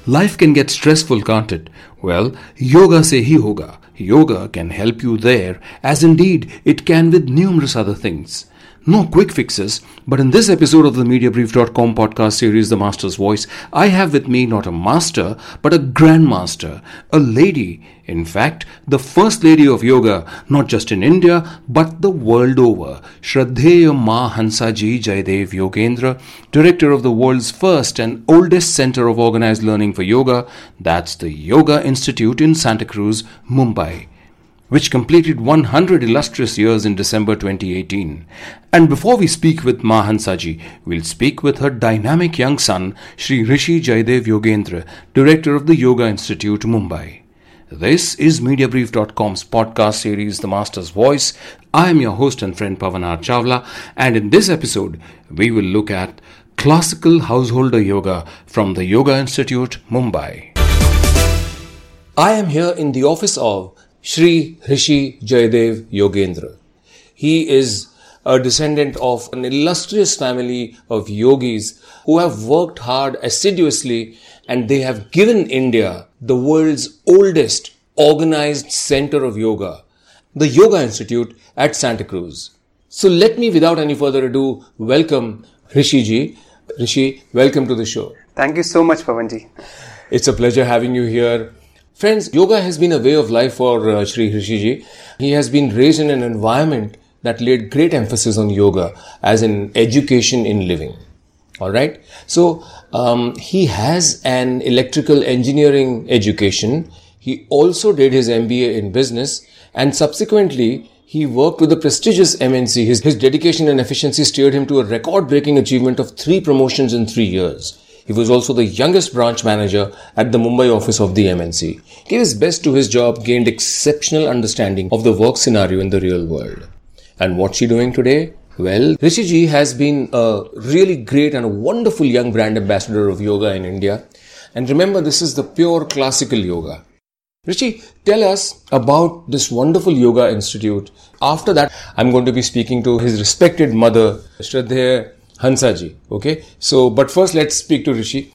Life can get stressful, can't it? Well, yoga se hi hoga. Yoga can help you there, as indeed it can with numerous other things. No quick fixes, but in this episode of the MediaBrief.com podcast series, The Master's Voice, I have with me not a master, but a grandmaster, a lady, in fact, the first lady of yoga, not just in India, but the world over, Shraddheya Ma Hansaji Jaydev Yogendra, director of the world's first and oldest center of organized learning for yoga, that's the Yoga Institute in Santa Cruz, Mumbai, which completed 100 illustrious years in December 2018. And before we speak with Ma Hansaji, we'll speak with her dynamic young son, Shri Rishi Jaydev Yogendra, director of the Yoga Institute, Mumbai. This is MediaBrief.com's podcast series, The Master's Voice. I am your host and friend Pawan R. Chawla, and in this episode, we will look at classical householder yoga from the Yoga Institute, Mumbai. I am here in the office of Shri Rishi Jaydev Yogendra. He is a descendant of an illustrious family of yogis who have worked hard assiduously, and they have given India the world's oldest organized center of yoga, the Yoga Institute at Santa Cruz. So let me, without any further ado, welcome Rishi ji. Rishi, welcome to the show. Thank you so much, Pawan ji. It's a pleasure having you here. Friends, yoga has been a way of life for Shri Rishi ji. He has been raised in an environment that laid great emphasis on yoga as an education in living. Alright? So, he has an electrical engineering education. He also did his MBA in business, and subsequently, he worked with a prestigious MNC. His dedication and efficiency steered him to a record-breaking achievement of 3 promotions in 3 years. He was also the youngest branch manager at the Mumbai office of the MNC. Gave his best to his job, gained exceptional understanding of the work scenario in the real world. And what's he doing today? Well, Rishi ji has been a really great and a wonderful young brand ambassador of yoga in India. And remember, this is the pure classical yoga. Rishi, tell us about this wonderful yoga institute. After that, I'm going to be speaking to his respected mother, Shraddheya Hansaji. Okay, so but first let's speak to Rishi.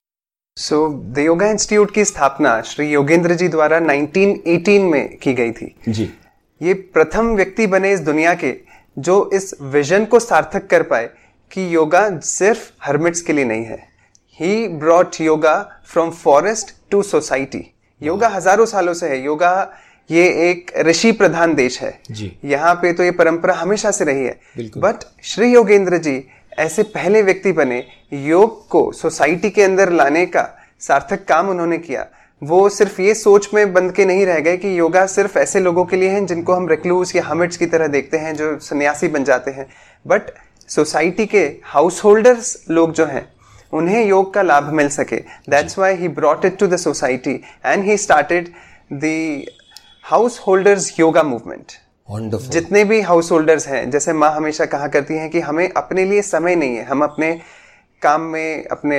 So the Yoga Institute की स्थापना श्री योगेंद्र जी द्वारा 1918 में की गई थी जी. ये प्रथम व्यक्ति बने इस दुनिया के जो इस विजन को सार्थक कर पाए कि योगा सिर्फ हर्मिट्स के लिए नहीं है. He brought yoga from forest to society. Yoga हजारों सालों से है. योगा ये एक ऋषि प्रधान देश है जी. यहाँ पे तो ये परंपरा हमेशा से रही है. बट श्री योगेंद्र जी ऐसे पहले व्यक्ति बने, योग को सोसाइटी के अंदर लाने का सार्थक काम उन्होंने किया. वो सिर्फ ये सोच में बंद के नहीं रह गए कि योगा सिर्फ ऐसे लोगों के लिए है जिनको हम रिक्लूस या हमिट्स की तरह देखते हैं, जो सन्यासी बन जाते हैं. बट सोसाइटी के हाउस होल्डर्स लोग जो हैं उन्हें योग का लाभ मिल सके. That's why he brought it to the society and he started the house holders yoga movement. Wonderful. जितने भी हाउस होल्डर्स हैं, जैसे माँ हमेशा कहा करती हैं कि हमें अपने लिए समय नहीं है. हम अपने काम में, अपने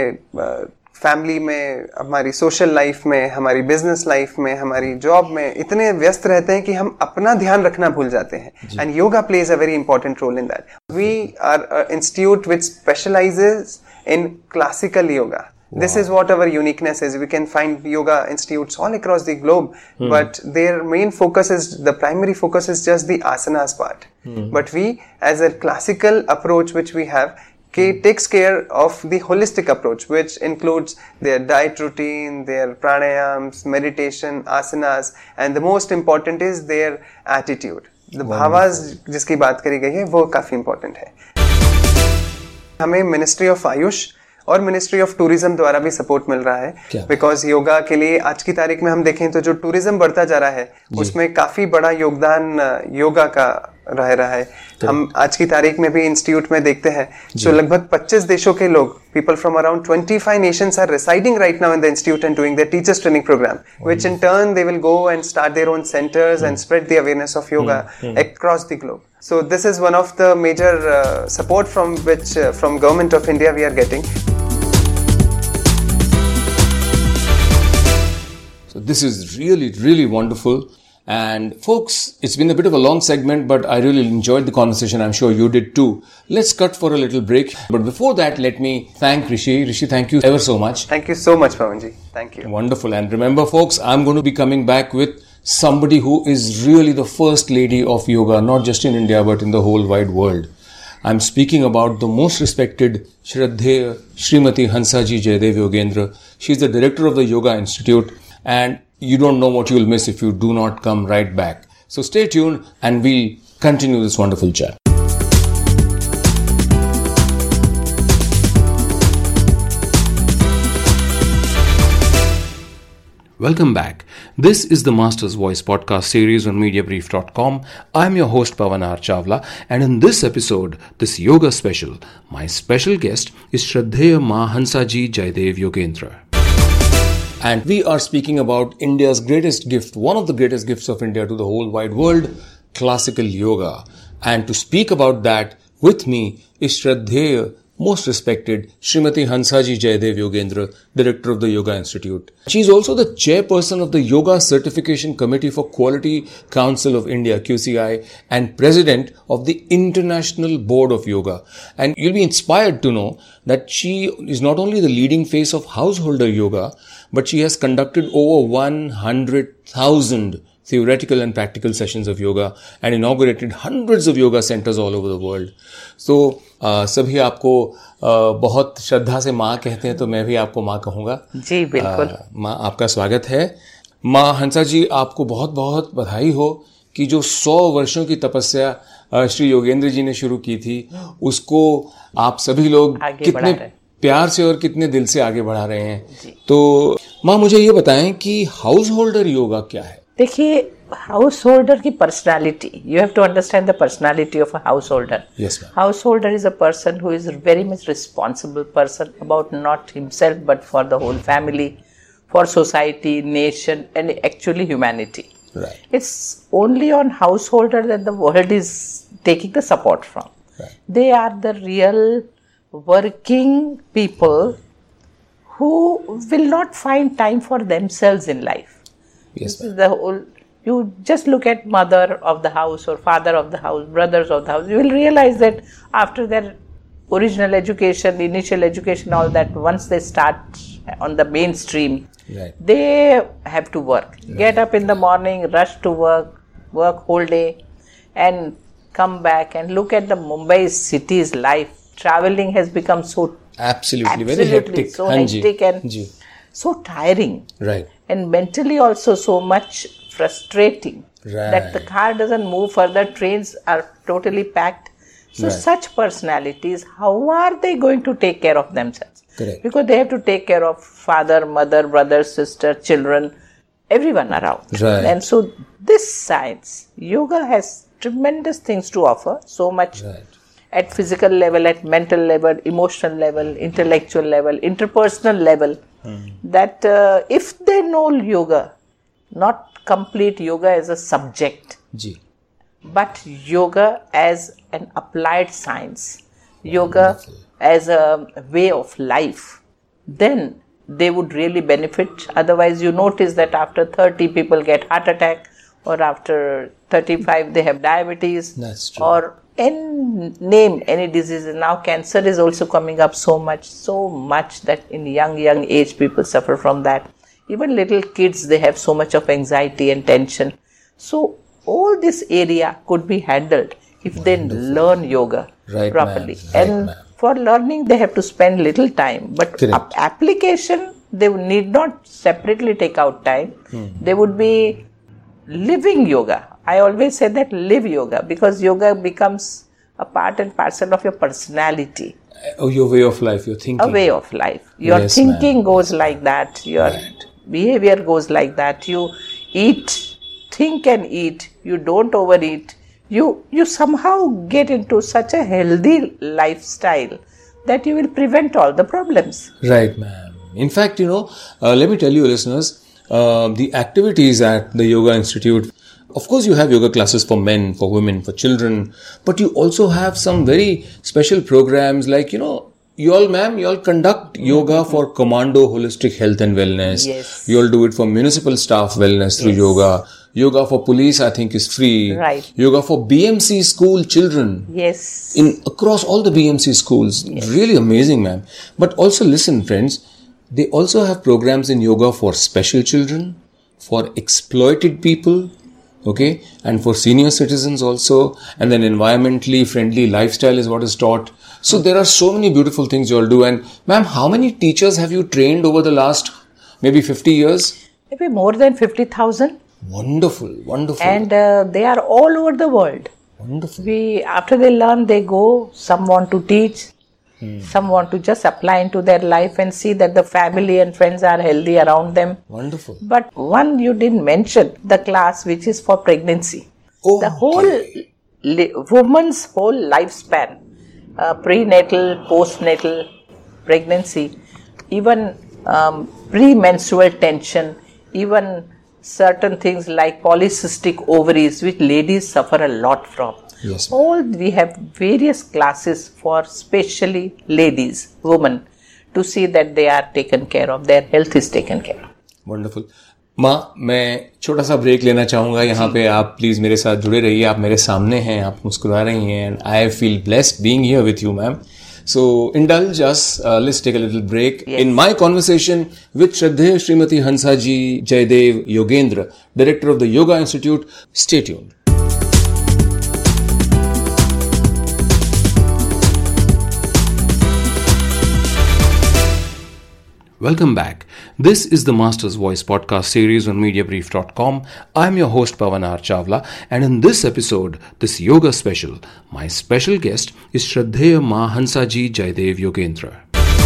फैमिली में, हमारी सोशल लाइफ में, हमारी बिजनेस लाइफ में, हमारी जॉब में इतने व्यस्त रहते हैं कि हम अपना ध्यान रखना भूल जाते हैं. And yoga plays a very important role in that. We are institute which specializes in classical yoga. Wow. This is what our uniqueness is. We can find yoga institutes all across the globe, but their main focus is, the primary focus is just the asanas part. But we, as a classical approach which we have, takes care of the holistic approach, which includes their diet routine, their pranayams, meditation, asanas, and the most important is their attitude. The bhavas जिसकी बात करी गई है वो काफी important है. हमें ministry of Ayush और मिनिस्ट्री ऑफ टूरिज्म द्वारा भी सपोर्ट मिल रहा है. बिकॉज योगा के लिए आज की तारीख में हम देखें तो जो टूरिज्म बढ़ता जा रहा है उसमें काफी बड़ा योगदान योगा का रह रहा है. हम आज की तारीख में भी इंस्टीट्यूट में देखते हैं तो लगभग 25 देशों के लोग, people from around 25 nations are residing right now in the institute and doing their teachers training program, which in turn they will go and start their own centers and spread the awareness of yoga across the globe. So this is one of the major support from Government of India we are getting. So this is really, really wonderful. And folks, it's been a bit of a long segment, but I really enjoyed the conversation. I'm sure you did too. Let's cut for a little break. But before that, let me thank Rishi. Rishi, thank you ever so much. Thank you so much, Pawanji. Thank you. Wonderful. And remember, folks, I'm going to be coming back with somebody who is really the first lady of yoga, not just in India, but in the whole wide world. I'm speaking about the most respected Shraddheya Srimati Hansaji Jayadev Yogendra. She's the director of the Yoga Institute, and you don't know what you'll miss if you do not come right back. So stay tuned and we'll continue this wonderful chat. Welcome back. This is the Master's Voice podcast series on MediaBrief.com. I'm your host Pawan R. Chawla, and in this episode, this yoga special, my special guest is Shraddheya Ma Hansaji Jayadev Yogendra. And we are speaking about India's greatest gift, one of the greatest gifts of India to the whole wide world, classical yoga. And to speak about that with me is Shraddheya, most respected Srimati Hansaji Jayadev Yogendra, director of the Yoga Institute. She is also the chairperson of the Yoga Certification Committee for Quality Council of India, QCI, and president of the International Board of Yoga. And you'll be inspired to know that she is not only the leading face of householder yoga, but she has conducted over 100,000 theoretical and practical sessions of yoga and inaugurated hundreds of yoga centers all over the world. So, सभी आपको बहुत श्रद्धा से माँ कहते हैं, तो मैं भी आपको माँ कहूँगा. जी बिल्कुल. माँ, आपका स्वागत है. माँ हंसा जी, आपको बहुत बहुत बधाई हो कि जो 100 वर्षों की तपस्या श्री योगेंद्र जी ने शुरू की थी, उसको आप सभी लोग कितने प्यार से और कितने दिल से आगे बढ़ा रहे हैं. तो माँ, मुझे ये बताएं कि हाउस होल्डर योगा क्या है? देखिए, हाउस होल्डर की personality, you have to understand the personality of a house holder. House holder is a person who is very much responsible person about not himself but for the whole family, for society, nation and actually humanity. It's only on householder that the world is taking the support from. They are the real working people who will not find time for themselves in life. This is the whole. You just look at mother of the house or father of the house, brothers of the house. You will realize that after their original education, initial education, all that, once they start on the mainstream, they have to work. Get up in the morning, rush to work whole day, and come back and look at the Mumbai city's life. Traveling has become so very hectic, so hectic and so tiring. Right. And mentally also so much frustrating that the car doesn't move further, trains are totally packed. So such personalities, how are they going to take care of themselves? Correct. Because they have to take care of father, mother, brother, sister, children, everyone around. Right. And so this science, yoga has tremendous things to offer, so much at physical level, at mental level, emotional level, intellectual level, interpersonal level, that if they know yoga, not complete yoga as a subject, but yoga as an applied science, yoga as a way of life, then they would really benefit. Otherwise, you notice that after 30 people get heart attack, or after 35 they have diabetes. That's true. Or name any disease. Now cancer is also coming up so much that in young age people suffer from that. Even little kids, they have so much of anxiety and tension. So all this area could be handled if they learn yoga properly. For learning, they have to spend little time. But application, they need not separately take out time. They would be living yoga. I always say that live yoga, because yoga becomes a part and parcel of your personality. Oh, your way of life, your thinking. A way of life. Your thinking goes like that. Your behavior goes like that. You eat, think and eat. You don't overeat. You somehow get into such a healthy lifestyle that you will prevent all the problems. Right, ma'am. In fact, let me tell you, listeners, the activities at the Yoga Institute, of course, you have yoga classes for men, for women, for children, but you also have some very special programs like, you all conduct yoga for Commando Holistic Health and Wellness. Yes. You all do it for municipal staff wellness through yoga. Yoga for police, I think, is free. Right. Yoga for BMC school children. Yes. Across all the BMC schools. Yes. Really amazing, ma'am. But also listen, friends, they also have programs in yoga for special children, for exploited people, okay, and for senior citizens also. And then environmentally friendly lifestyle is what is taught. So there are so many beautiful things you all do. And ma'am, how many teachers have you trained over the last maybe 50 years? Maybe more than 50,000. Wonderful, wonderful. And they are all over the world. Wonderful. After they learn, they go, some want to teach, some want to just apply into their life and see that the family and friends are healthy around them. Wonderful. But one you didn't mention, the class which is for pregnancy. Oh, the whole woman's whole lifespan, prenatal, postnatal, pregnancy, even premenstrual tension, even certain things like polycystic ovaries, which ladies suffer a lot from. Yes. We have various classes for specially ladies, women, to see that they are taken care of, their health is taken care of. Wonderful. माँ, मैं छोटा सा break लेना चाहूँगा यहाँ पे. आप please मेरे साथ जुड़े रहिए. आप मेरे सामने हैं, आप मुस्कुरा रही हैं, and I feel blessed being here with you, ma'am. So indulge us. Let's take a little break in my conversation with Shraddheya Srimati Hansaji Jaydev Yogendra, Director of the Yoga Institute. Stay tuned. Welcome back. This is the Master's Voice podcast series on MediaBrief.com. I'm your host Pawan R. Chawla, and in this episode, this yoga special, my special guest is Shraddheya Ma Hansaji Jaydev Yogendra.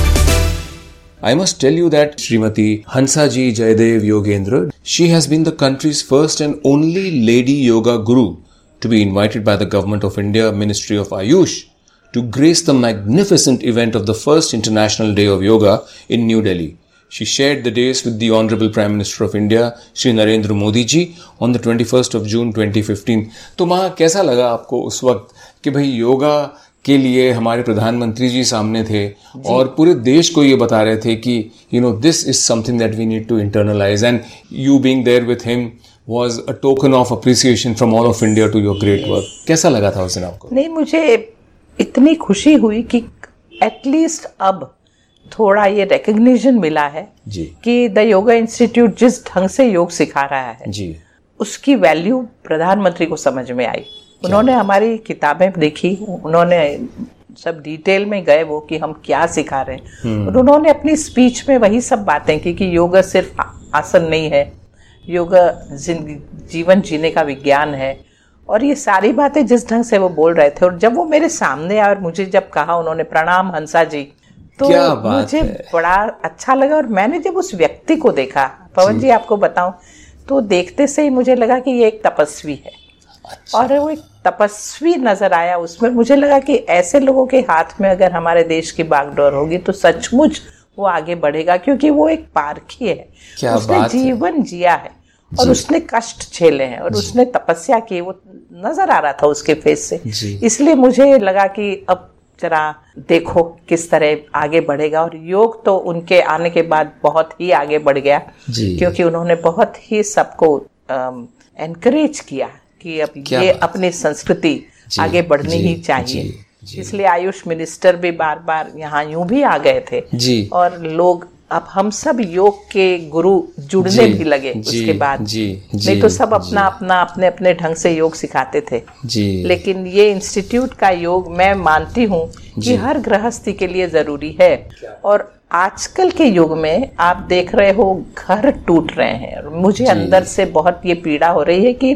I must tell you that Srimati Hansaji Jaydev Yogendra, she has been the country's first and only lady yoga guru to be invited by the Government of India, Ministry of Ayush, to grace the magnificent event of the first International Day of Yoga in New Delhi. She shared the days with the Honorable Prime Minister of India, Shri Narendra Modi ji, on the 21st of June 2015. तो माँ, कैसा लगा आपको उस वक्त कि भाई योगा के लिए हमारे प्रधानमंत्री जी सामने थे और पूरे देश को ये बता रहे थे कि this is something that we need to internalize, and you being there with him was a token of appreciation from all of India to your great work. कैसा लगा था उस दिन आपको? नहीं, मुझे इतनी खुशी हुई कि एटलीस्ट अब थोड़ा ये रिकग्निशन मिला है जी कि द योगा इंस्टीट्यूट जिस ढंग से योग सिखा रहा है जी, उसकी वैल्यू प्रधानमंत्री को समझ में आई. उन्होंने हमारी किताबें देखी, उन्होंने सब डिटेल में गए वो कि हम क्या सिखा रहे हैं, और उन्होंने अपनी स्पीच में वही सब बातें की कि योगा सिर्फ आसन नहीं है, योगा जीवन जीने का विज्ञान है. और ये सारी बातें जिस ढंग से वो बोल रहे थे, और जब वो मेरे सामने आए और मुझे जब कहा उन्होंने प्रणाम हंसा जी, तो मुझे बड़ा अच्छा लगा. और मैंने जब उस व्यक्ति को देखा, पवन जी आपको बताऊं, तो देखते से ही मुझे लगा कि ये एक तपस्वी है. अच्छा. और वो एक तपस्वी नजर आया उसमें. मुझे लगा कि ऐसे लोगों के हाथ में अगर हमारे देश की बागडोर होगी तो सचमुच वो आगे बढ़ेगा, क्योंकि वो एक पारखी है. उसने जीवन जिया है और उसने कष्ट झेले हैं और उसने तपस्या की, वो नजर आ रहा था उसके फेस से. इसलिए मुझे लगा कि अब जरा देखो किस तरह आगे बढ़ेगा. और योग तो उनके आने के बाद बहुत ही आगे बढ़ गया, क्योंकि उन्होंने बहुत ही सबको एनकरेज किया कि अब ये अपनी संस्कृति आगे बढ़नी ही चाहिए. इसलिए आयुष मिनिस्टर भी बार बार यहाँ यूं भी आ गए थे और लोग, अब हम सब योग के गुरु जुड़ने भी लगे उसके बाद. नहीं तो सब अपना अपने अपने ढंग से योग सिखाते थे. लेकिन ये इंस्टीट्यूट का योग मैं मानती हूँ कि हर गृहस्थी के लिए जरूरी है. और आजकल के युग में आप देख रहे हो घर टूट रहे हैं. मुझे अंदर से बहुत ये पीड़ा हो रही है कि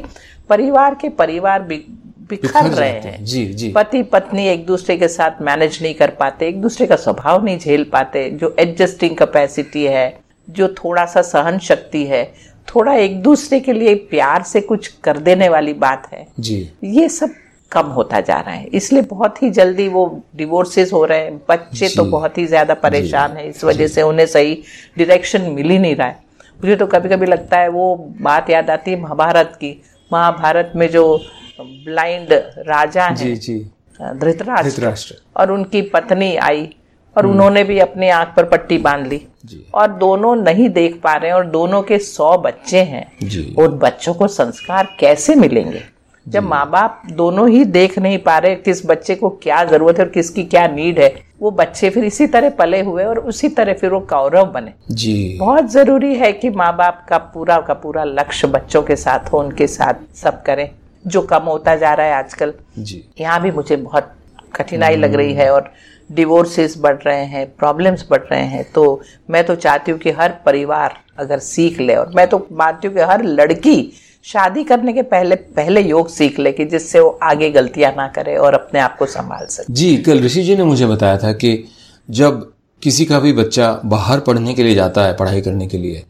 परिवार बिखर रहे हैं. पति पत्नी एक दूसरे के साथ मैनेज नहीं कर पाते, एक दूसरे का स्वभाव नहीं झेल पाते. जो एडजस्टिंग कैपेसिटी है, जो थोड़ा सा सहन शक्ति है, थोड़ा एक दूसरे के लिए प्यार से कुछ कर देने वाली बात है, ये सब कम होता जा रहा है. इसलिए बहुत ही जल्दी वो डिवोर्सेस हो रहे हैं. बच्चे तो बहुत ही ज्यादा परेशान है इस वजह से, उन्हें सही डायरेक्शन मिल ही नहीं रहा है. मुझे तो कभी कभी लगता है वो बात याद आती है महाभारत की. महाभारत में जो ब्लाइंड राजा है धृतराष्ट्र, और उनकी पत्नी आई और उन्होंने भी अपनी आंख पर पट्टी बांध ली और दोनों नहीं देख पा रहे हैं और दोनों के 100 बच्चे हैं। और बच्चों को संस्कार कैसे मिलेंगे जब माँ बाप दोनों ही देख नहीं पा रहे किस बच्चे को क्या जरूरत है और किसकी क्या नीड है। वो बच्चे फिर इसी तरह पले हुए और उसी तरह फिर वो कौरव बने। बहुत जरूरी है कि माँ बाप का पूरा लक्ष्य बच्चों के साथ हो, उनके साथ सब करें, जो कम होता जा रहा है आजकल। यहाँ भी मुझे बहुत कठिनाई लग रही है और डिवोर्सेस बढ़ रहे हैं, प्रॉब्लम्स बढ़ रहे हैं। तो मैं तो चाहती हूँ कि हर परिवार अगर सीख ले, और मैं तो मानती हूँ कि हर लड़की शादी करने के पहले योग सीख ले कि जिससे वो आगे गलतियां ना करे और अपने आप को संभाल सके। जी, कल ऋषि जी ने मुझे बताया था कि जब किसी का भी बच्चा बाहर पढ़ने के लिए जाता है, पढ़ाई करने के लिए,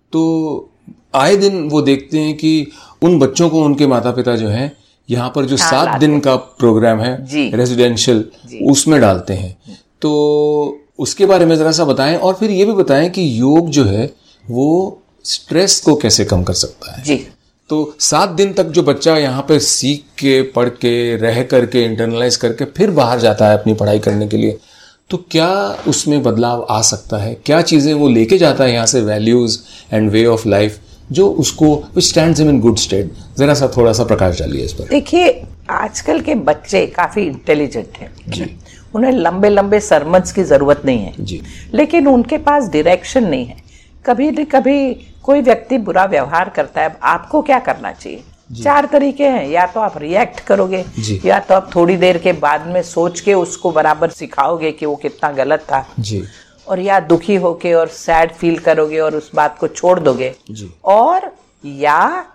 तो आए दिन वो देखते हैं कि उन बच्चों को उनके माता पिता जो हैं यहाँ पर जो 7 दिन का प्रोग्राम है रेजिडेंशियल, उसमें डालते हैं। तो उसके बारे में जरा सा बताएं और फिर ये भी बताएं कि योग जो है वो स्ट्रेस को कैसे कम कर सकता है। जी, तो 7 दिन तक जो बच्चा यहाँ पे सीख के, पढ़ के, रह करके, इंटरनलाइज करके फिर बाहर जाता है अपनी पढ़ाई करने के लिए, तो क्या उसमें बदलाव आ सकता है? क्या चीजें वो लेके जाता है यहाँ से, values and way of life, जो उसको which stands him in good state? जरा सा थोड़ा सा प्रकाश डालिए इस पर। देखिए, आजकल के बच्चे काफी इंटेलिजेंट हैं जी। उन्हें लंबे लंबे सरमन्स की जरूरत नहीं है जी, लेकिन उनके पास डायरेक्शन नहीं है। कभी न कभी कोई व्यक्ति बुरा व्यवहार करता है, आपको क्या करना चाहिए? 4 तरीके हैं, या तो आप रिएक्ट करोगे, या तो आप थोड़ी देर के बाद में सोच के उसको बराबर सिखाओगे कि वो कितना गलत था जी, और या दुखी होके और सैड फील करोगे और उस बात को छोड़ दोगे जी, और या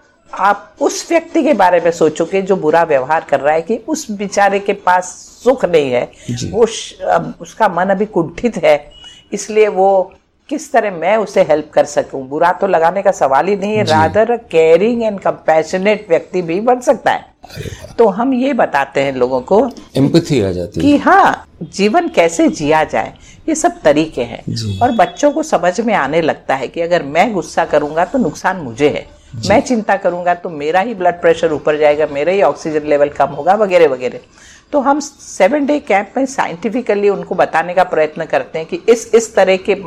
आप उस व्यक्ति के बारे में सोचोगे जो बुरा व्यवहार कर रहा है कि उस बेचारे के पास सुख नहीं है, वो उसका मन अभी कुंठित है, इसलिए वो किस तरह मैं उसे हेल्प कर सकूं। बुरा तो लगाने का सवाल ही नहीं है, रादर केयरिंग एंड कंपैशनेट व्यक्ति भी बन सकता है। तो हम ये बताते हैं लोगों को, एम्पैथी आ जाती है कि हाँ, जीवन कैसे जिया जाए, ये सब तरीके हैं। और बच्चों को समझ में आने लगता है कि अगर मैं गुस्सा करूंगा तो नुकसान मुझे है, मैं चिंता करूंगा तो मेरा ही ब्लड प्रेशर ऊपर जाएगा, मेरा ही ऑक्सीजन लेवल कम होगा, वगैरह वगैरह। तो हम 7 डे कैंप में साइंटिफिकली उनको बताने का प्रयत्न करते हैं कि इस तरह के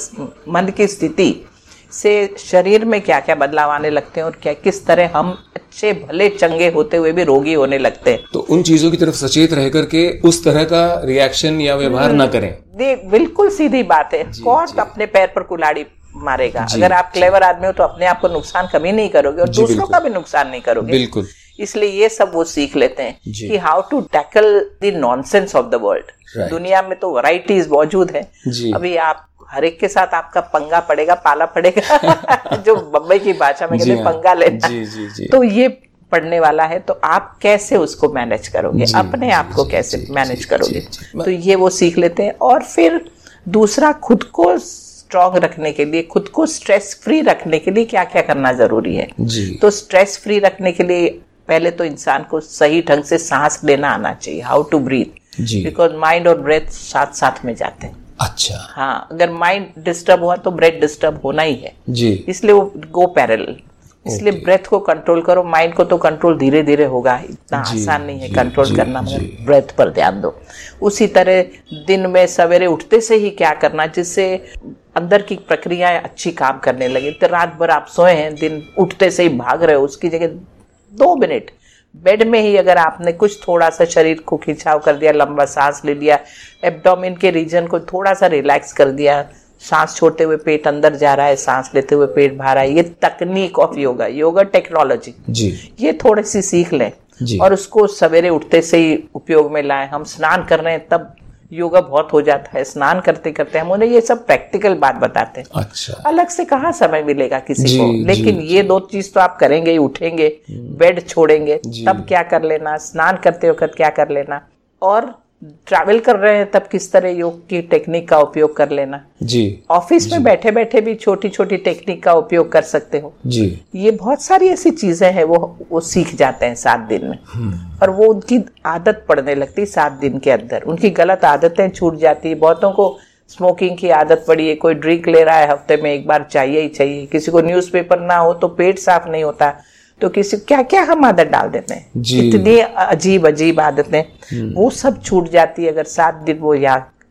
मन की स्थिति से शरीर में क्या क्या बदलाव आने लगते हैं और क्या किस तरह हम अच्छे भले चंगे होते हुए भी रोगी होने लगते हैं। तो उन चीजों की तरफ सचेत रह करके उस तरह का रिएक्शन या व्यवहार ना करें। बिल्कुल सीधी बात है। कौन अपने पैर पर कुल्हाड़ी मारेगा? अगर आप क्लेवर आदमी हो तो अपने आप को नुकसान कभी नहीं करोगे और दूसरों का भी नुकसान नहीं करोगे। बिल्कुल। इसलिए ये सब वो सीख लेते हैं कि how to tackle the nonsense of the world. दुनिया में तो वैरायटीज मौजूद है, अभी आप हर एक के साथ आपका पंगा पड़ेगा, पाला पड़ेगा जो बम्बई की भाषा में कहते हैं पंगा लेना। तो ये पढ़ने वाला है, तो आप कैसे उसको मैनेज करोगे, अपने आप को कैसे मैनेज करोगे, तो ये वो सीख लेते हैं। और फिर दूसरा, खुद को स्ट्रॉन्ग रखने के लिए, खुद को स्ट्रेस फ्री रखने के लिए क्या क्या करना जरूरी है। तो स्ट्रेस फ्री रखने के लिए पहले तो इंसान को सही ढंग से सांस लेना आना चाहिए, how to breathe, because mind और ब्रेथ साथ साथ में जाते हैं। अच्छा। हाँ, अगर माइंड डिस्टर्ब हुआ तो ब्रेथ डिस्टर्ब होना ही है जी, इसलिए वो गो पैरेलल। इसलिए ब्रेथ को कंट्रोल करो, माइंड को तो कंट्रोल धीरे धीरे होगा, इतना आसान नहीं है कंट्रोल करना, मगर ब्रेथ पर ध्यान दो। उसी तरह दिन में सवेरे उठते से ही क्या करना जिससे अंदर की प्रक्रियाएं अच्छी काम करने लगे। तो रात भर आप सोए हैं, दिन उठते से ही भाग रहे हो, उसकी जगह 2 मिनट बेड में ही अगर आपने कुछ थोड़ा सा शरीर को खिंचाव कर दिया, लंबा सांस ले लिया, एब्डोमेन के रीजन को थोड़ा सा रिलैक्स कर दिया, सांस छोड़ते हुए पेट अंदर जा रहा है, सांस लेते हुए पेट बाहर है, ये तकनीक ऑफ योगा, योगा टेक्नोलॉजी जी, ये थोड़ी सी सीख लें और उसको सवेरे उठते से ही उपयोग में लाएं। हम स्नान कर रहे हैं तब योगा बहुत हो जाता है, स्नान करते करते हम उन्हें ये सब प्रैक्टिकल बात बताते हैं। अच्छा। अलग से कहाँ समय मिलेगा किसी को, लेकिन ये 2 चीज तो आप करेंगे ही, उठेंगे, बेड छोड़ेंगे, तब क्या कर लेना, स्नान करते वक्त क्या कर लेना, और ट्रैवल कर रहे हैं तब किस तरह योग की टेक्निक का उपयोग कर लेना जी। ऑफिस में बैठे बैठे भी छोटी छोटी टेक्निक का उपयोग कर सकते हो जी। ये बहुत सारी ऐसी चीजें हैं वो सीख जाते हैं 7 दिन में, और वो उनकी आदत पड़ने लगती है 7 दिन के अंदर, उनकी गलत आदतें छूट जाती है। बहुतों को स्मोकिंग की आदत पड़ी है, कोई ड्रिंक ले रहा है, हफ्ते में 1 बार चाहिए ही चाहिए, किसी को न्यूज़पेपर ना हो तो पेट साफ नहीं होता, तो किसी क्या क्या हम आदत डाल देते हैं, इतनी अजीब अजीब आदतें, वो सब छूट जाती है अगर 7 दिन वो या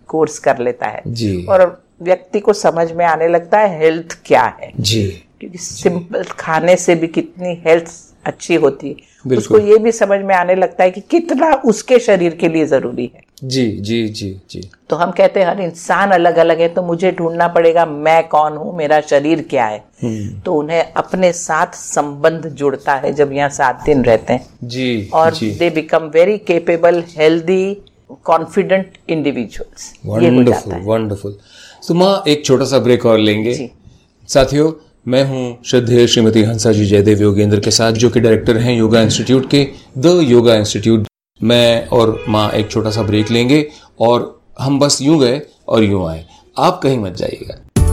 कोर्स कर लेता है जी। और व्यक्ति को समझ में आने लगता है हेल्थ क्या है जी। क्योंकि सिंपल खाने से भी कितनी हेल्थ अच्छी होती है, बिल्कुल। उसको ये भी समझ में आने लगता है कि कितना उसके शरीर के लिए जरूरी है। जी जी जी जी। तो हम कहते हैं हर इंसान अलग अलग है, तो मुझे ढूंढना पड़ेगा मैं कौन हूँ, मेरा शरीर क्या है। तो उन्हें अपने साथ संबंध जुड़ता है जब यहाँ 7 दिन रहते हैं जी। और जी। They become very capable, healthy, confident individuals. Wonderful wonderful. तो माँ एक छोटा सा ब्रेक और लेंगे। साथियों, मैं हूँ श्रद्धेय श्रीमती हंसा जी जयदेव योगेंद्र के साथ, जो कि डायरेक्टर हैं योगा इंस्टीट्यूट के, द योगा इंस्टीट्यूट। मैं और माँ एक छोटा सा ब्रेक लेंगे और हम बस यूं गए और यूं आए, आप कहीं मत जाइएगा।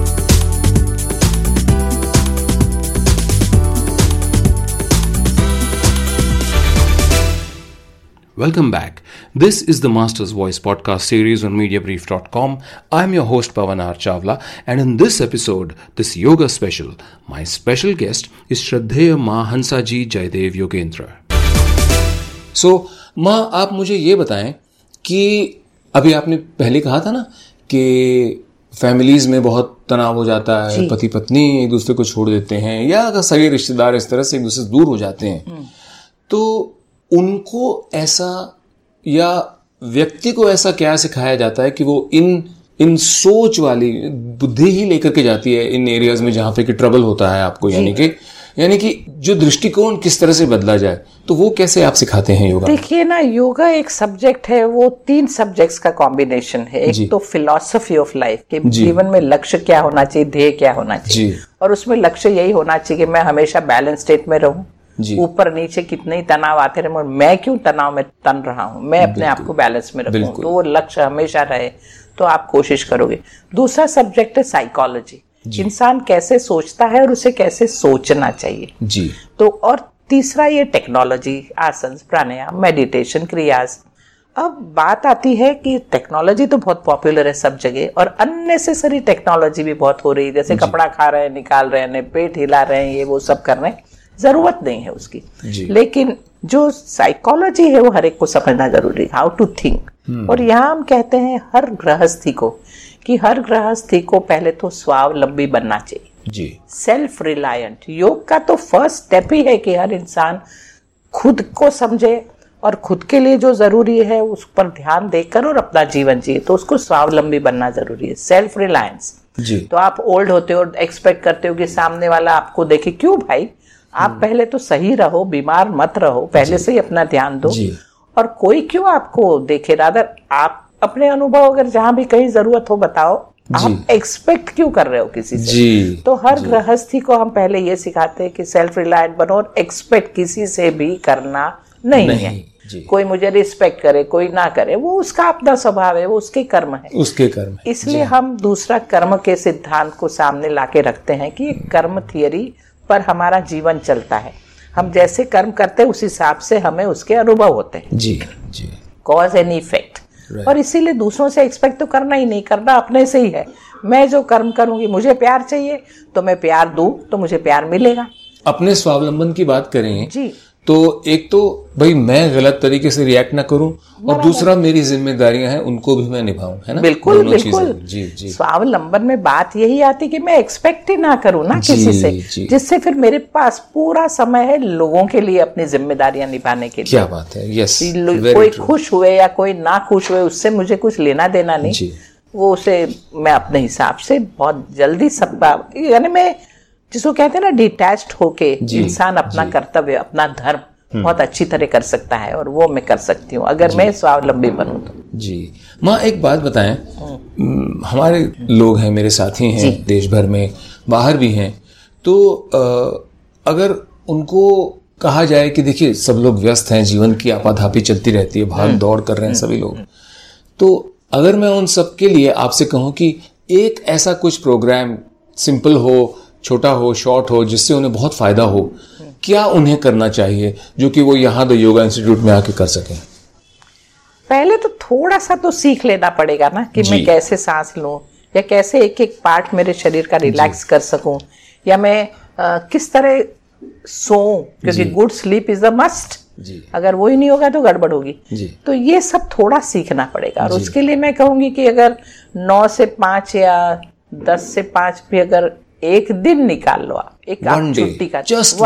Welcome back. This is the Master's Voice podcast series on MediaBrief.com. I'm your host Pawan R. Chawla, and in this episode, this yoga special, my special guest is Shraddheya Ma Hansa Ji Jaydev Yogendra. So, माँ आप मुझे ये बताएं कि अभी आपने पहले कहा था ना कि फैमिलीज में बहुत तनाव हो जाता है, पति पत्नी एक दूसरे को छोड़ देते हैं या अगर सगे रिश्तेदार इस तरह से एक दूसरे से दूर हो जाते हैं, तो उनको ऐसा या व्यक्ति को ऐसा क्या सिखाया जाता है कि वो इन सोच वाली बुद्धि ही लेकर के जाती है इन एरियाज में जहां पे कि ट्रबल होता है आपको, यानी कि जो दृष्टिकोण किस तरह से बदला जाए, तो वो कैसे आप सिखाते हैं योगा? देखिए ना, योगा एक सब्जेक्ट है, वो 3 सब्जेक्ट्स का कॉम्बिनेशन है। एक तो फिलॉसफी ऑफ लाइफ कि जीवन में लक्ष्य क्या होना चाहिए, ध्येय क्या होना चाहिए, और उसमें लक्ष्य यही होना चाहिए कि मैं हमेशा बैलेंस स्टेट में रहूं। ऊपर नीचे कितने ही तनाव आते रहे, मैं क्यों तनाव में तन रहा हूं, मैं अपने आप को बैलेंस में रखूं, तो वो लक्ष्य हमेशा रहे, तो आप कोशिश करोगे। दूसरा सब्जेक्ट है साइकोलॉजी, इंसान कैसे सोचता है और उसे कैसे सोचना चाहिए जी। तो और तीसरा ये टेक्नोलॉजी, आसन, प्राणायाम, मेडिटेशन, क्रियाज। अब बात आती है कि टेक्नोलॉजी तो बहुत पॉपुलर है सब जगह और अननेसेसरी टेक्नोलॉजी भी बहुत हो रही है, जैसे कपड़ा खा रहे हैं, निकाल रहे हैं, पेट हिला रहे हैं, ये वो सब कर रहे हैं, जरूरत नहीं है उसकी। लेकिन जो साइकोलॉजी है वो हर एक को समझना जरूरी है, हाउ टू थिंक। और यहाँ हम कहते हैं हर गृहस्थी को कि हर गृहस्थी को पहले तो स्वावलंबी बनना चाहिए जी, सेल्फ रिलायंट। योग का तो फर्स्ट स्टेप ही है कि हर इंसान खुद को समझे और खुद के लिए जो जरूरी है उस पर ध्यान देकर और अपना जीवन जिए, तो उसको स्वावलंबी बनना जरूरी है, सेल्फ रिलायंस जी। तो आप ओल्ड होते हो, एक्सपेक्ट करते हो कि सामने वाला आपको देखे, क्यों भाई, आप पहले तो सही रहो, बीमार मत रहो, पहले से ही अपना ध्यान दो, और कोई क्यों आपको देखे, रादर आप अपने अनुभव अगर जहां भी कहीं जरूरत हो बताओ, आप एक्सपेक्ट क्यों कर रहे हो किसी से। तो हर गृहस्थी को हम पहले ये सिखाते हैं कि सेल्फ रिलायंट बनो और एक्सपेक्ट किसी से भी करना नहीं है। कोई मुझे रिस्पेक्ट करे कोई ना करे, वो उसका अपना स्वभाव है, वो उसके कर्म है, उसके कर्म। इसलिए हम दूसरा कर्म के सिद्धांत को सामने लाके रखते हैं कि कर्म थियरी पर हमारा जीवन चलता है, हम जैसे कर्म करते हैं उस हिसाब से हमें उसके अनुभव होते हैं जी जी, कॉज एंड इफेक्ट। और इसीलिए दूसरों से एक्सपेक्ट तो करना ही नहीं, करना अपने से ही है। मैं जो कर्म करूंगी, मुझे प्यार चाहिए तो मैं प्यार दूं तो मुझे प्यार मिलेगा। अपने स्वावलंबन की बात करें जी, तो एक तो भाई मैं गलत तरीके से रिएक्ट ना करूं, और दूसरा मेरी जिम्मेदारियां हैं उनको भी मैं निभाऊं, है ना। बिल्कुल बिल्कुल जी जी। स्वावलंबन में बात यही आती कि मैं एक्सपेक्ट ही ना करूं ना किसी से, जिससे फिर मेरे पास पूरा समय है लोगों के लिए अपनी जिम्मेदारियां निभाने के लिए। क्या बात है, यस। कोई खुश हुए या कोई ना खुश हुए उससे मुझे कुछ लेना देना नहीं, वो उसे मैं अपने हिसाब से बहुत जल्दी सब, यानी मैं जिसको कहते हैं ना डिटैच्ड होके इंसान अपना कर्तव्य, अपना धर्म बहुत अच्छी तरह कर सकता है, और वो मैं कर सकती हूँ अगर मैं स्वावलंबी बनूं तो। जी माँ, एक बात बताएं, हमारे लोग हैं, मेरे साथी हैं देश भर में, बाहर भी हैं, तो अगर उनको कहा जाए कि देखिए सब लोग व्यस्त हैं, जीवन की आपाधापी चलती रहती है, भाग दौड़ कर रहे हैं सभी लोग, तो अगर मैं उन सब के लिए आपसे कहूँ कि एक ऐसा कुछ प्रोग्राम सिंपल हो, छोटा हो, शॉर्ट हो, जिससे उन्हें बहुत फायदा हो, क्या उन्हें करना चाहिए जो कि वो यहाँ द योगा इंस्टीट्यूट में आके कर सकें? पहले तो थोड़ा सा तो सीख लेना पड़ेगा ना कि मैं कैसे सांस लूं, या कैसे एक एक पार्ट मेरे शरीर का रिलैक्स कर सकूं, या मैं किस तरह सोऊं, क्योंकि good sleep is a must. जी। अगर वो ही नहीं होगा तो गड़बड़ होगी जी। तो ये सब थोड़ा सीखना पड़ेगा और उसके लिए मैं कहूंगी कि अगर 9 से 5 या 10 से 5 भी अगर एक दिन निकाल लो आप, एक आप छुट्टी का, जस्ट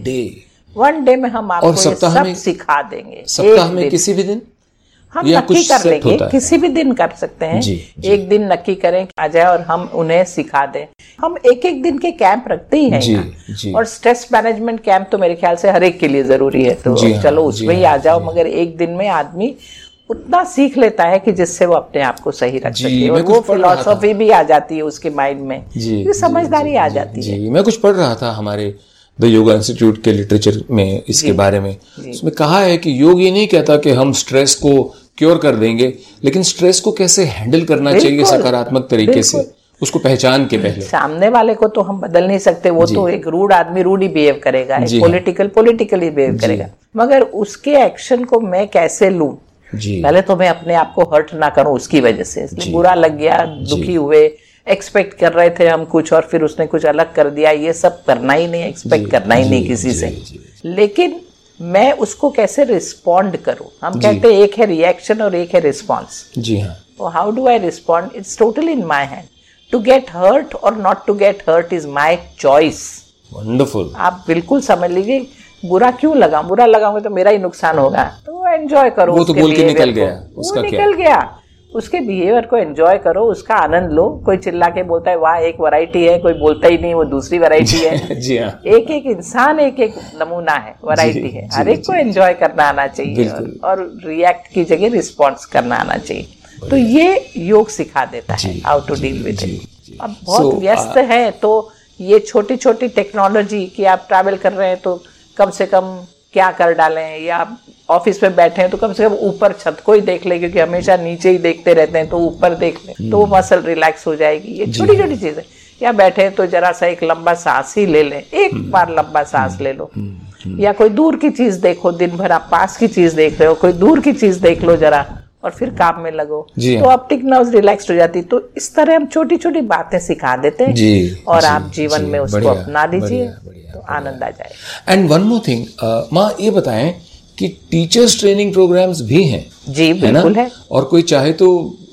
वन डे में हम आपको ये सब सिखा देंगे। सप्ताह में किसी भी दिन हम नक्की कर लेंगे, किसी भी दिन कर सकते हैं। एक दिन नक्की करें आ जाए और हम उन्हें सिखा दें। हम एक एक दिन के कैंप रखते ही हैं और स्ट्रेस मैनेजमेंट कैंप तो मेरे ख्याल से हर एक के लिए जरूरी है, तो चलो उसमें ही आ जाओ। मगर एक दिन में आदमी उतना सीख लेता है कि जिससे वो अपने आप को सही रख सके और वो फिलॉसफी भी आ जाती है उसके माइंड में, ये समझदारी आ जाती है। मैं कुछ पढ़ रहा था हमारे द योगा इंस्टीट्यूट के लिटरेचर में इसके बारे में। उसमें कहा है कि योग ये नहीं कहता कि हम स्ट्रेस को क्योर कर देंगे, लेकिन स्ट्रेस को कैसे हैंडल करना चाहिए सकारात्मक तरीके से, उसको पहचान के पहले। सामने वाले को तो हम बदल नहीं सकते, वो तो एक रूड आदमी रूड ही बिहेव करेगा, पॉलिटिकली बिहेव करेगा। मगर उसके एक्शन को मैं कैसे लूं, पहले तो मैं अपने आप को हर्ट ना करूं उसकी वजह से। इसलिए बुरा लग गया, दुखी हुए, एक्सपेक्ट कर रहे थे हम कुछ और फिर उसने कुछ अलग कर दिया, ये सब करना ही नहीं, एक्सपेक्ट करना ही नहीं किसी से। लेकिन मैं उसको कैसे रिस्पॉन्ड करूं, हम कहते हैं एक है रिएक्शन और एक है रिस्पॉन्स। जी हाँ। तो how do I respond, it's totally in my hand. To get hurt और not to get hurt is my choice. Wonderful. आप बिल्कुल समझ लीजिए, बुरा क्यों लगा, बुरा लगाऊंगा तो मेरा ही नुकसान होगा, तो एंजॉय करो। वो तो बोल के निकल गया, उसका क्या? निकल गया, उसके बिहेवियर को एंजॉय करो, उसका आनंद लो। कोई चिल्ला के बोलता है वाह एक वैरायटी है, कोई बोलता ही नहीं वो दूसरी वैरायटी है। जी हाँ। एक एक इंसान एक एक नमूना है, वैरायटी है, हर एक को एंजॉय करना आना चाहिए और रिएक्ट की जगह रिस्पॉन्स करना आना चाहिए। तो ये योग सिखा देता है how to deal with it. अब बहुत व्यस्त है तो ये छोटी छोटी टेक्नोलॉजी कि आप ट्रैवल कर रहे हैं तो कम से कम क्या कर डालें, या आप ऑफिस में बैठे हैं तो कम से कम ऊपर छत को ही देख ले, क्योंकि हमेशा नीचे ही देखते रहते हैं, तो ऊपर देख लें तो वो मसल रिलैक्स हो जाएगी। ये छोटी छोटी चीजें। या बैठे हैं तो जरा सा एक लंबा सांस ही ले लें, एक बार लंबा सांस ले लो। या कोई दूर की चीज देखो, दिन भर आप पास की चीज देख रहे हो, कोई दूर की चीज देख लो जरा और फिर काम में लगो, तो ऑप्टिक नर्व्स रिलैक्स हो जाती। तो इस तरह हम छोटी छोटी बातें सिखा देते हैं और आप जीवन में उसको अपना लीजिए तो आनंद आ जाएगा। एंड वन मोर थिंग, माँ ये बताएं कि टीचर्स ट्रेनिंग प्रोग्राम्स भी हैं? जी बिल्कुल है। और कोई चाहे तो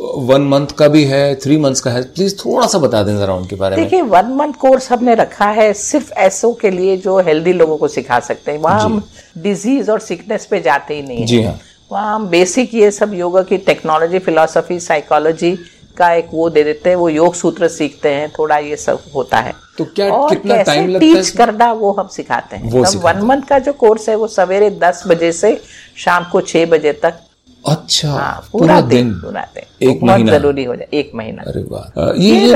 1 मंथ का भी है, 3 मंथ्स का है, प्लीज थोड़ा सा बता दें जरा उनके बारे में। देखिए 1 मंथ कोर्स हमने रखा है सिर्फ ऐसो के लिए जो हेल्दी लोगों को सिखा सकते हैं। वहाँ हम डिजीज और सिकनेस पे जाते ही नहीं है। जी हाँ। वहाँ हम बेसिक ये सब योगा की टेक्नोलॉजी, फिलॉसफी, साइकोलॉजी का एक वो दे देते हैं, वो योग सूत्र सीखते हैं, थोड़ा ये सब होता है। तो क्या कितना टाइम लगता है टीच करना वो हम सिखाते हैं। तो 1 मंथ का जो कोर्स है वो सवेरे 10 बजे से शाम को 6 बजे तक। अच्छा। हाँ, पूरा दिन एक महीना जरूरी हो जाए, 1 महीना। अरे वाह, ये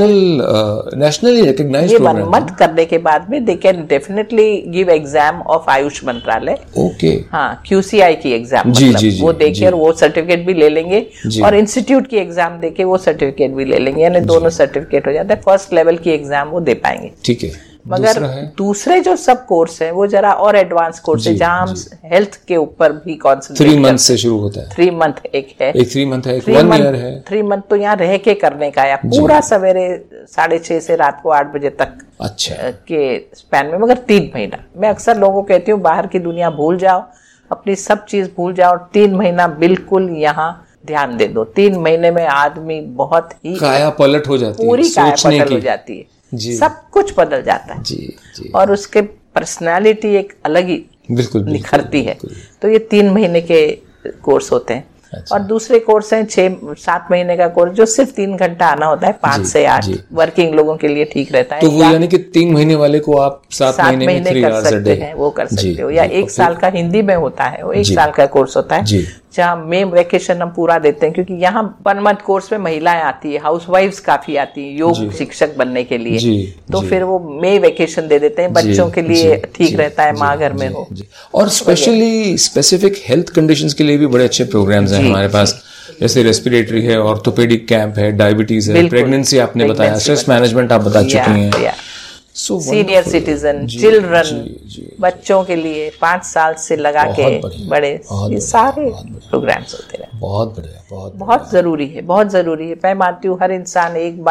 नेशनली रिकॉग्नाइज्ड प्रोग्राम है। 1 मंथ करने के बाद में they can definitely give exam of Ayush मंत्रालय। ओके। हाँ, QCI की एग्जाम, मतलब वो देके और वो सर्टिफिकेट भी ले लेंगे और इंस्टीट्यूट की एग्जाम देके वो सर्टिफिकेट भी ले लेंगे, यानी दोनों सर्टिफिकेट हो जाता है। फर्स्ट लेवल की एग्जाम वो दे पाएंगे। ठीक है। मगर दूसरे जो सब कोर्स हैं वो जरा और एडवांस कोर्स है, जहाँ हम हेल्थ के ऊपर भी कॉन्सेंट्रेट। 3 मंथ से शुरू होता है। 3 मंथ एक है, एक 3 मंथ है, एक 1 ईयर है। 3 मंथ तो यहाँ रह के करने का, या पूरा सवेरे 6:30 से रात को 8 बजे तक अच्छा के स्पैन में। मगर 3 महीना मैं अक्सर लोगों को कहती हूँ बाहर की दुनिया भूल जाओ, अपनी सब चीज भूल जाओ, 3 महीना बिल्कुल यहाँ ध्यान दे दो। 3 महीने में आदमी बहुत ही काया पलट हो जाती है, पूरी काया पलट हो जाती है, सब कुछ बदल जाता है। जी। और उसके पर्सनालिटी एक अलग ही निखरती है। तो ये 3 महीने के कोर्स होते हैं। और दूसरे कोर्स हैं 6-7 महीने का कोर्स, जो सिर्फ 3 घंटा आना होता है, 5 से 8 वर्किंग लोगों के लिए ठीक रहता है। तो वो यानी कि 3 महीने वाले को आप 7 महीने में 3 कर सकते हैं, वो कर सकते हो। या 1 साल का हिंदी में होता है, वो 1 साल का कोर्स होता है, जहाँ मे वेकेशन हम पूरा देते हैं, क्योंकि यहाँ 1 मंथ कोर्स में महिलाएं आती है, हाउसवाइफ्स काफी आती है योग शिक्षक बनने के लिए। तो फिर वो मे वेकेशन दे देते हैं, बच्चों के लिए ठीक रहता है, माँ घर में हो। और स्पेशली स्पेसिफिक हेल्थ कंडीशंस के लिए भी बड़े अच्छे प्रोग्राम्स हैं हमारे पास, जैसे रेस्पिरेटरी है, ऑर्थोपेडिक कैंप है, डायबिटीज है, प्रेगनेंसी आपने बताया, स्ट्रेस मैनेजमेंट आप बता चुकी हैं, सीनियर सिटीजन, चिल्ड्रन, बच्चों के लिए 5 साल से लगा के बड़े, ये सारे प्रोग्राम्स होते हैं। बहुत बढ़िया, बहुत जरूरी है, बहुत जरूरी है। मैं मानती हूँ हर इंसान एक बार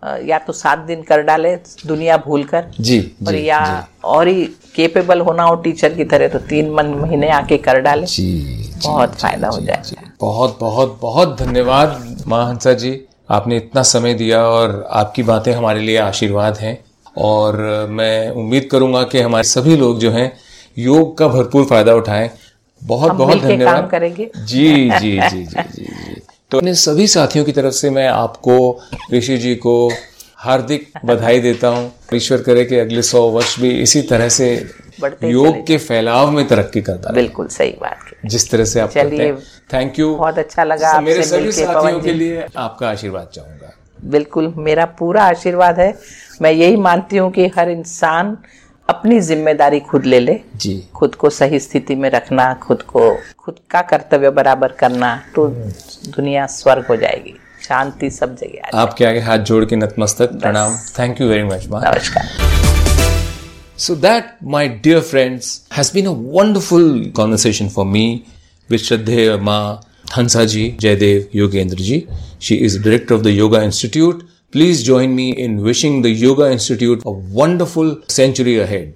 या तो 7 दिन कर डाले दुनिया भूलकर जी, और जी, या जी. और ही केपेबल होना हो टीचर की तरह तो 3 महीने आके कर डाले, बहुत फायदा हो जाएगा. बहुत बहुत बहुत धन्यवाद माँ हंसा जी, आपने इतना समय दिया और आपकी बातें हमारे लिए आशीर्वाद हैं. और मैं उम्मीद करूंगा कि हमारे सभी लोग जो हैं योग का भरपूर फायदा उठाएं. बहुत बहुत धन्यवाद. काम करेंगे. जी जी जी जी जी. तो अपने सभी साथियों की तरफ से मैं आपको, ऋषि जी को हार्दिक बधाई देता हूँ. ईश्वर करे कि अगले 100 वर्ष भी इसी तरह से योग के फैलाव में तरक्की करता है. बिल्कुल सही बात है, जिस तरह से आप करते हैं. थैंक यू, बहुत अच्छा लगा. मेरे सभी साथियों के लिए आपका आशीर्वाद चाहूंगा. बिल्कुल, मेरा पूरा आशीर्वाद है. मैं यही मानती हूँ कि हर इंसान अपनी जिम्मेदारी खुद ले ले जी. खुद को सही स्थिति में रखना, खुद का कर्तव्य बराबर करना, तो दुनिया स्वर्ग हो जाएगी. शांति सब जगह. आपके आगे हाथ जोड़ के नतमस्तक प्रणाम. Thank you very much. नमस्कार. So that, my dear friends, has been a wonderful conversation for me with Shraddheya Ma Hansaji Jaidev Yogendra ji. She is director of the Yoga Institute. Please join me in wishing the Yoga Institute a wonderful century ahead.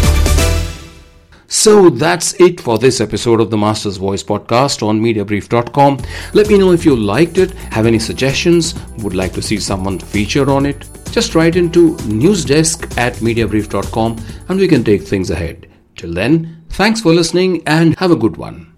So that's it for this episode of the Master's Voice podcast on MediaBrief.com. Let me know if you liked it, have any suggestions, would like to see someone featured on it. Just write into newsdesk@MediaBrief.com and we can take things ahead. Till then, thanks for listening and have a good one.